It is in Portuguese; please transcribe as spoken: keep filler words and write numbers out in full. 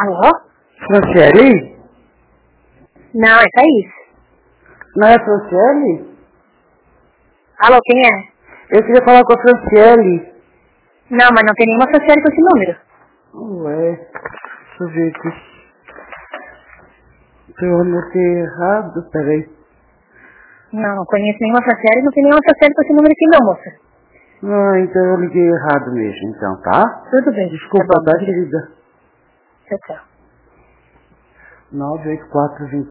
Alô? Franciele? Não, é Thaís. Não é a Franciele? Alô, quem é? Eu queria falar com a Franciele. Não, mas não tem nenhuma Franciele com esse número. Ué, deixa eu ver aqui. Eu anotei errado, peraí. Não, não conheço nenhuma Franciele, não tem nenhuma Franciele com esse número aqui não, moça. Ah, então eu liguei errado mesmo, então, tá? Tudo bem. Desculpa, Tá bom, tá, querida? tchau, tchau. nove oito quatro, vinte